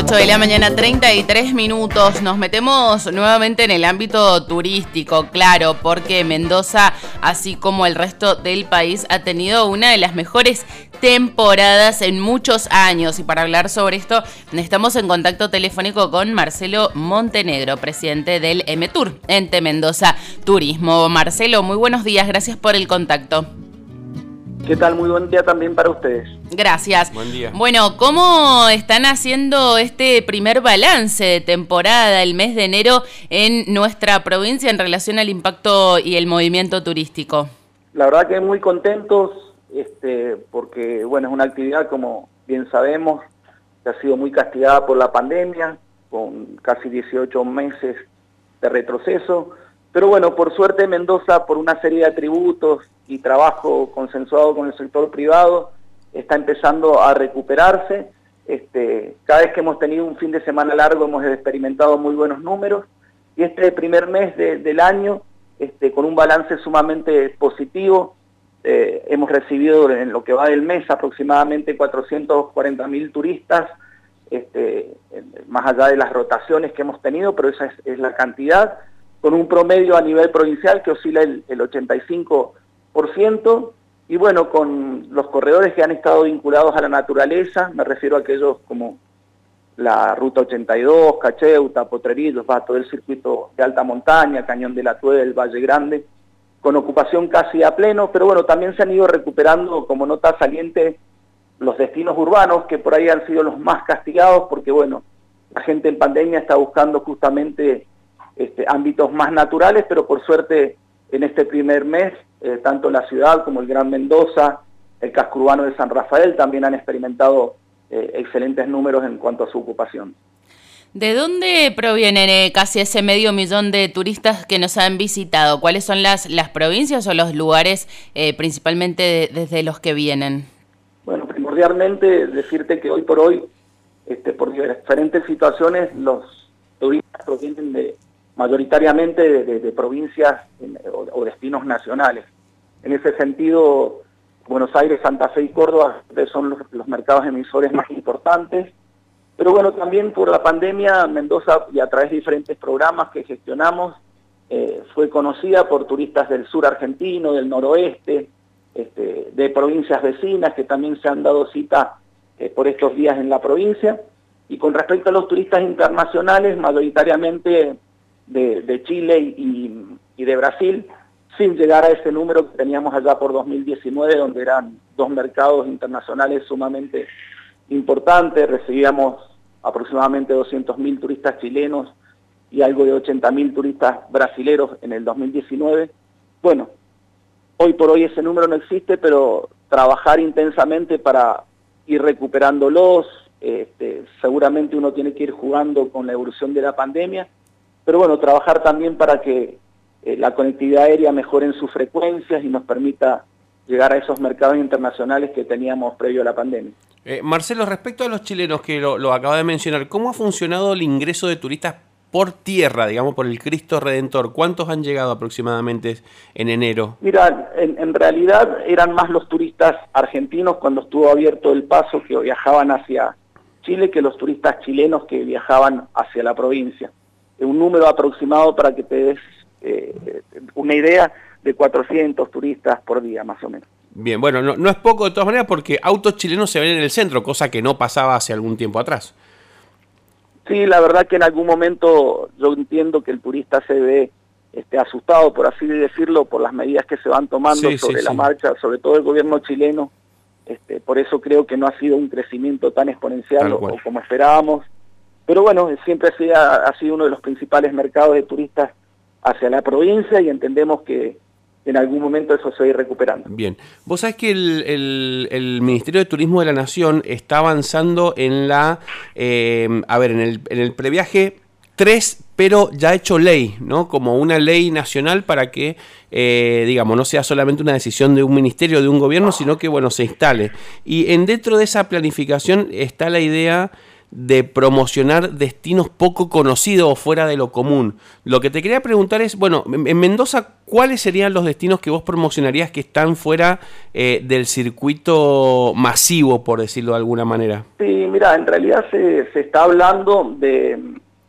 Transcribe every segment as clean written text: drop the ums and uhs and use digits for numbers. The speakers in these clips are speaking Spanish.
8 de la mañana, 33 minutos. Nos metemos nuevamente en el ámbito turístico, claro, porque Mendoza, así como el resto del país, ha tenido una de las mejores temporadas en muchos años. Y para hablar sobre esto, estamos en contacto telefónico con Marcelo Montenegro, presidente del EMETUR, Ente Mendoza Turismo. Marcelo, muy buenos días, gracias por el contacto. ¿Qué tal? Muy buen día también para ustedes. Gracias. Buen día. Bueno, ¿cómo están haciendo este primer balance de temporada, el mes de enero, en nuestra provincia en relación al impacto y el movimiento turístico? La verdad que muy contentos, porque bueno, es una actividad, como bien sabemos, que ha sido muy castigada por la pandemia, con casi 18 meses de retroceso. Pero bueno, por suerte Mendoza, por una serie de atributos y trabajo consensuado con el sector privado, está empezando a recuperarse. Cada vez que hemos tenido un fin de semana largo hemos experimentado muy buenos números, y este primer mes del año, con un balance sumamente positivo, hemos recibido en lo que va del mes aproximadamente 440.000 turistas, más allá de las rotaciones que hemos tenido, pero esa es la cantidad, con un promedio a nivel provincial que oscila el 85%, y bueno, con los corredores que han estado vinculados a la naturaleza, me refiero a aquellos como la Ruta 82, Cacheuta, Potrerillos, todo el circuito de alta montaña, Cañón de la Tueve, el Valle Grande, con ocupación casi a pleno, pero bueno, también se han ido recuperando como nota saliente los destinos urbanos, que por ahí han sido los más castigados, porque bueno, la gente en pandemia está buscando justamente ámbitos más naturales, pero por suerte en este primer mes, tanto la ciudad como el Gran Mendoza, el casco urbano de San Rafael también han experimentado excelentes números en cuanto a su ocupación. ¿De dónde provienen casi ese 500.000 de turistas que nos han visitado? ¿Cuáles son las provincias o los lugares principalmente desde los que vienen? Bueno, primordialmente decirte que hoy por hoy, por diferentes situaciones, los turistas provienen mayoritariamente de provincias o destinos nacionales. En ese sentido, Buenos Aires, Santa Fe y Córdoba son los mercados emisores más importantes. Pero bueno, también por la pandemia, Mendoza, y a través de diferentes programas que gestionamos, fue conocida por turistas del sur argentino, del noroeste, de provincias vecinas que también se han dado cita por estos días en la provincia. Y con respecto a los turistas internacionales, mayoritariamente de Chile y de Brasil, sin llegar a ese número que teníamos allá por 2019, donde eran dos mercados internacionales sumamente importantes. Recibíamos aproximadamente 200.000 turistas chilenos y algo de 80.000 turistas brasileros en el 2019. Bueno, hoy por hoy ese número no existe, pero trabajar intensamente para ir recuperándolos. Seguramente uno tiene que ir jugando con la evolución de la pandemia, pero bueno, trabajar también para que la conectividad aérea mejore en sus frecuencias y nos permita llegar a esos mercados internacionales que teníamos previo a la pandemia. Marcelo, respecto a los chilenos que lo acaba de mencionar, ¿cómo ha funcionado el ingreso de turistas por tierra, digamos, por el Cristo Redentor? ¿Cuántos han llegado aproximadamente en enero? Mira, en realidad eran más los turistas argentinos cuando estuvo abierto el paso, que viajaban hacia Chile, que los turistas chilenos que viajaban hacia la provincia. Un número aproximado, para que te des una idea, de 400 turistas por día, más o menos. Bien, bueno, no es poco de todas maneras, porque autos chilenos se ven en el centro, cosa que no pasaba hace algún tiempo atrás. Sí, la verdad que en algún momento yo entiendo que el turista se ve asustado, por así decirlo, por las medidas que se van tomando sobre la marcha, sobre todo el gobierno chileno. Por eso creo que no ha sido un crecimiento tan exponencial o como esperábamos. Pero bueno, siempre ha sido uno de los principales mercados de turistas hacia la provincia, y entendemos que en algún momento eso se va a ir recuperando. Bien. Vos sabés que el Ministerio de Turismo de la Nación está avanzando en en el previaje 3, pero ya hecho ley, ¿no? Como una ley nacional para que, digamos, no sea solamente una decisión de un ministerio, de un gobierno, sino que, bueno, se instale. Y dentro de esa planificación está la idea de promocionar destinos poco conocidos o fuera de lo común. Lo que te quería preguntar es, bueno, en Mendoza, ¿cuáles serían los destinos que vos promocionarías que están fuera del circuito masivo, por decirlo de alguna manera? Sí, mira, en realidad se está hablando de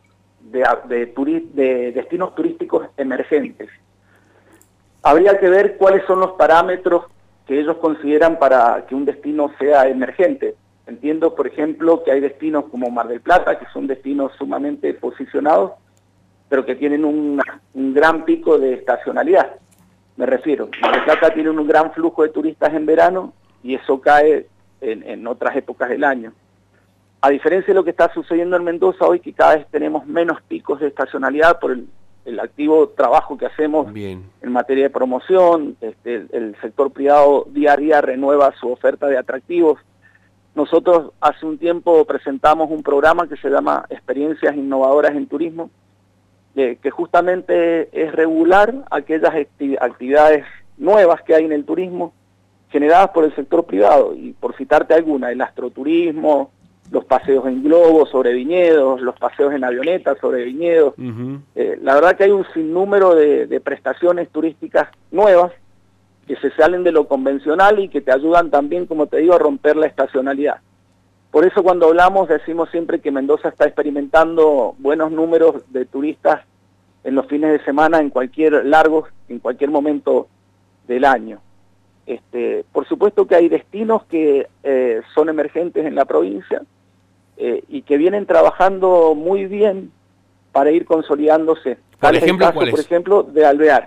destinos turísticos emergentes. Habría que ver cuáles son los parámetros que ellos consideran para que un destino sea emergente. Entiendo, por ejemplo, que hay destinos como Mar del Plata, que son destinos sumamente posicionados, pero que tienen un gran pico de estacionalidad. Me refiero, Mar del Plata tiene un gran flujo de turistas en verano y eso cae en otras épocas del año. A diferencia de lo que está sucediendo en Mendoza hoy, que cada vez tenemos menos picos de estacionalidad por el activo trabajo que hacemos en materia de promoción, el sector privado día a día renueva su oferta de atractivos. Nosotros hace un tiempo presentamos un programa que se llama Experiencias Innovadoras en Turismo, que justamente es regular aquellas actividades nuevas que hay en el turismo generadas por el sector privado. Y por citarte alguna, el astroturismo, los paseos en globo sobre viñedos, los paseos en avionetas sobre viñedos. La verdad que hay un sinnúmero de prestaciones turísticas nuevas que se salen de lo convencional y que te ayudan también, como te digo, a romper la estacionalidad. Por eso cuando hablamos decimos siempre que Mendoza está experimentando buenos números de turistas en los fines de semana, en cualquier momento del año. Por supuesto que hay destinos que son emergentes en la provincia y que vienen trabajando muy bien para ir consolidándose. Por ejemplo, ¿cuál es? Por ejemplo, de Alvear.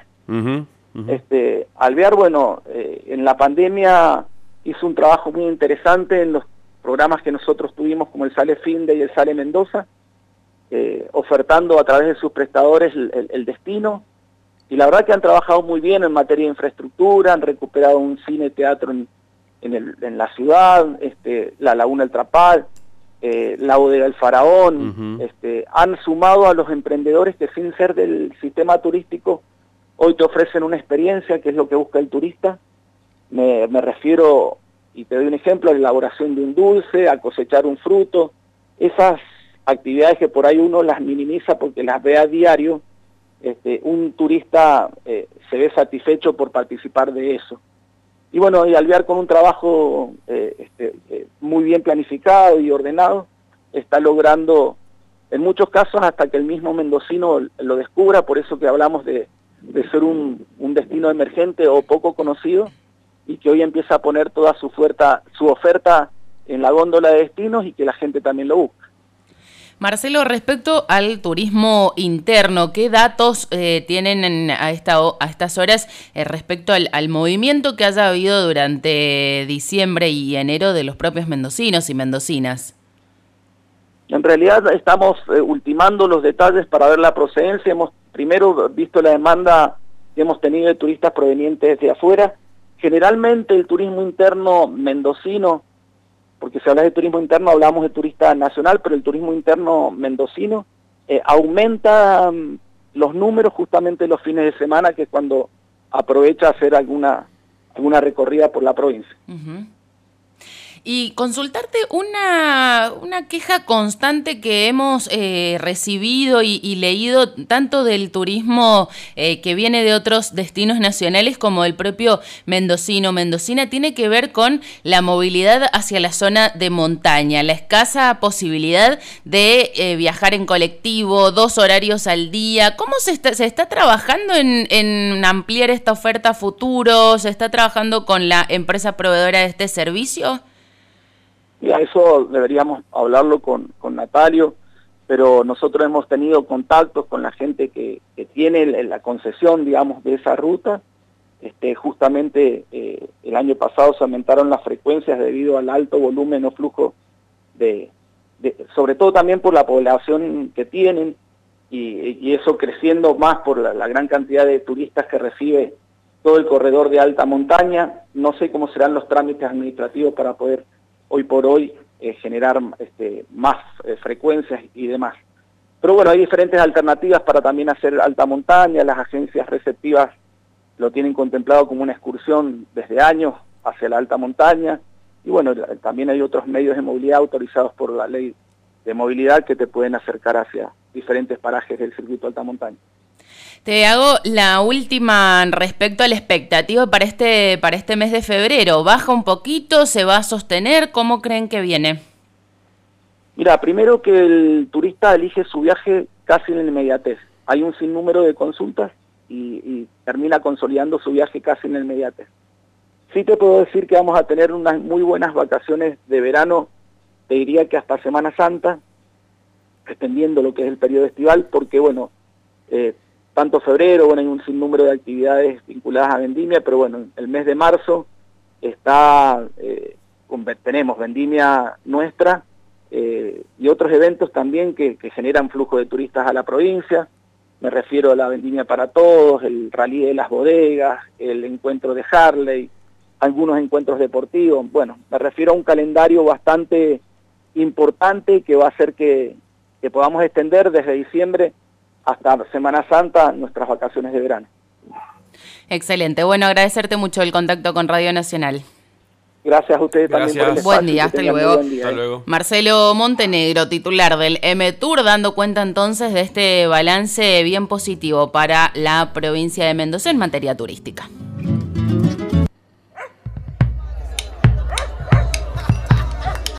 Alvear, bueno, en la pandemia hizo un trabajo muy interesante en los programas que nosotros tuvimos, como el Sale Finde y el Sale Mendoza, ofertando a través de sus prestadores el destino, y la verdad que han trabajado muy bien en materia de infraestructura, han recuperado un cine-teatro en la ciudad, la Laguna del Trapal, la Bodega del Faraón, han sumado a los emprendedores que sin ser del sistema turístico hoy te ofrecen una experiencia que es lo que busca el turista. Me refiero, y te doy un ejemplo, a la elaboración de un dulce, a cosechar un fruto, esas actividades que por ahí uno las minimiza porque las ve a diario. Un turista se ve satisfecho por participar de eso. Y bueno, y Alvear con un trabajo muy bien planificado y ordenado, está logrando, en muchos casos, hasta que el mismo mendocino lo descubra, por eso que hablamos de ser un destino emergente o poco conocido, y que hoy empieza a poner toda su oferta en la góndola de destinos y que la gente también lo busca. Marcelo, respecto al turismo interno, ¿qué datos tienen a estas horas respecto al movimiento que haya habido durante diciembre y enero de los propios mendocinos y mendocinas? En realidad estamos ultimando los detalles para ver la procedencia. Hemos primero visto la demanda que hemos tenido de turistas provenientes de afuera. Generalmente el turismo interno mendocino, porque si hablas de turismo interno hablamos de turista nacional, pero el turismo interno mendocino aumenta los números justamente los fines de semana, que es cuando aprovecha hacer alguna recorrida por la provincia. Y consultarte una queja constante que hemos recibido y leído tanto del turismo que viene de otros destinos nacionales como el propio mendocina, tiene que ver con la movilidad hacia la zona de montaña, la escasa posibilidad de viajar en colectivo, 2 horarios al día. ¿Cómo se está trabajando en ampliar esta oferta a futuro? ¿Se está trabajando con la empresa proveedora de este servicio? Mira, eso deberíamos hablarlo con Natalio, pero nosotros hemos tenido contactos con la gente que tiene la concesión, digamos, de esa ruta. Justamente el año pasado se aumentaron las frecuencias debido al alto volumen o flujo sobre todo también por la población que tienen, y eso creciendo más por la gran cantidad de turistas que recibe todo el corredor de alta montaña. No sé cómo serán los trámites administrativos para poder hoy por hoy generar más frecuencias y demás. Pero bueno, hay diferentes alternativas para también hacer alta montaña. Las agencias receptivas lo tienen contemplado como una excursión desde años hacia la alta montaña, y bueno, también hay otros medios de movilidad autorizados por la ley movilidad que te pueden acercar hacia diferentes parajes del circuito alta montaña. Te hago la última respecto a la expectativa para este mes de febrero. ¿Baja un poquito? ¿Se va a sostener? ¿Cómo creen que viene? Mira, primero que el turista elige su viaje casi en la inmediatez. Hay un sinnúmero de consultas y termina consolidando su viaje casi en la inmediatez. Sí te puedo decir que vamos a tener unas muy buenas vacaciones de verano, te diría que hasta Semana Santa, extendiendo lo que es el periodo estival, porque bueno, tanto febrero, bueno, hay un sinnúmero de actividades vinculadas a vendimia, pero bueno, el mes de marzo tenemos vendimia nuestra y otros eventos también que generan flujo de turistas a la provincia. Me refiero a la vendimia para todos, el rally de las bodegas, el encuentro de Harley, algunos encuentros deportivos. Bueno, me refiero a un calendario bastante importante que va a hacer que podamos extender desde diciembre hasta Semana Santa nuestras vacaciones de verano. Excelente. Bueno, agradecerte mucho el contacto con Radio Nacional. Gracias a ustedes también por el espacio. Buen día, hasta luego. Hasta luego. Marcelo Montenegro, titular del M-Tour, dando cuenta entonces de este balance bien positivo para la provincia de Mendoza en materia turística.